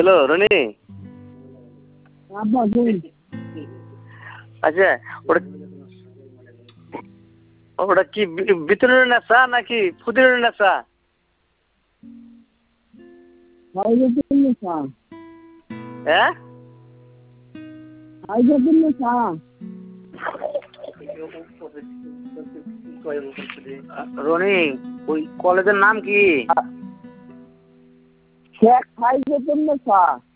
Hello Roni. আচ্ছা ওটা ওটা কি বিতরণের নেশা নাকি ফুদিনের নেশা? হ্যাঁ রনি ওই কলেজের নাম কি? শেখ ফাইজুদ্দিন নেশা।